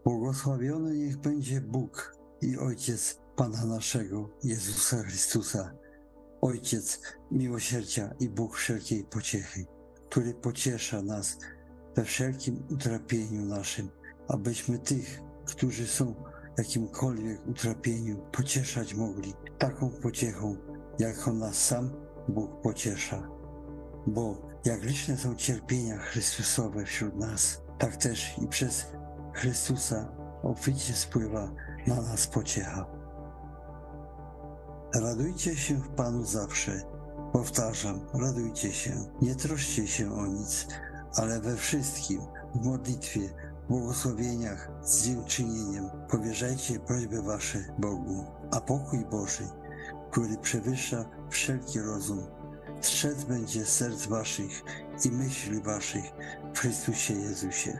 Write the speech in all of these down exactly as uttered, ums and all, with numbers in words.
Błogosławiony niech będzie Bóg i Ojciec Pana naszego, Jezusa Chrystusa, Ojciec miłosierdzia i Bóg wszelkiej pociechy, który pociesza nas we wszelkim utrapieniu naszym, abyśmy tych, którzy są w jakimkolwiek utrapieniu, pocieszać mogli taką pociechą, jaką nas sam Bóg pociesza. Bo jak liczne są cierpienia Chrystusowe wśród nas, tak też i przez Chrystusa obficie spływa na nas pociecha. Radujcie się w Panu zawsze. Powtarzam, radujcie się. Nie troszcie się o nic, ale we wszystkim, w modlitwie, w błogosławieniach, z dziękczynieniem powierzajcie prośby wasze Bogu, a pokój Boży, który przewyższa wszelki rozum, strzec będzie serc waszych i myśli waszych w Chrystusie Jezusie.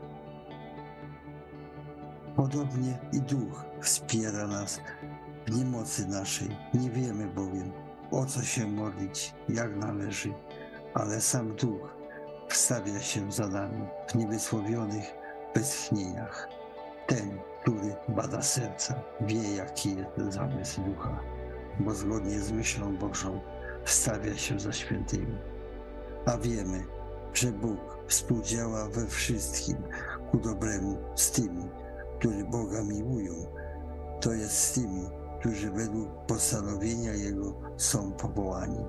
Podobnie i Duch wspiera nas w niemocy naszej. Nie wiemy bowiem, o co się modlić, jak należy, ale sam Duch wstawia się za nami w niewysłowionych westchnieniach. Ten, który bada serca, wie, jaki jest zamysł Ducha, bo zgodnie z myślą Bożą wstawia się za świętymi. A wiemy, że Bóg współdziała we wszystkim ku dobremu z tymi, którzy Boga miłują, to jest z tymi, którzy według postanowienia Jego są powołani.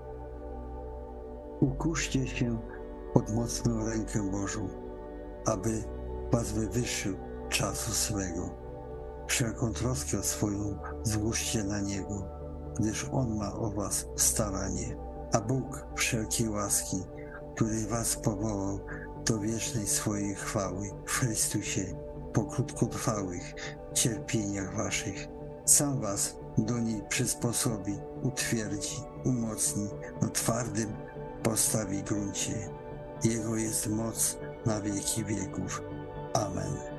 Ukuszcie się pod mocną rękę Bożą, aby was wywyższył czasu swego. Wszelką troskę swoją złóżcie na Niego, gdyż On ma o was staranie. A Bóg wszelkiej łaski, który was powołał do wiecznej swojej chwały w Chrystusie, po krótkotrwałych cierpieniach waszych, sam was do niej przysposobi, utwierdzi, umocni, na twardym postawi gruncie. Jego jest moc na wieki wieków. Amen.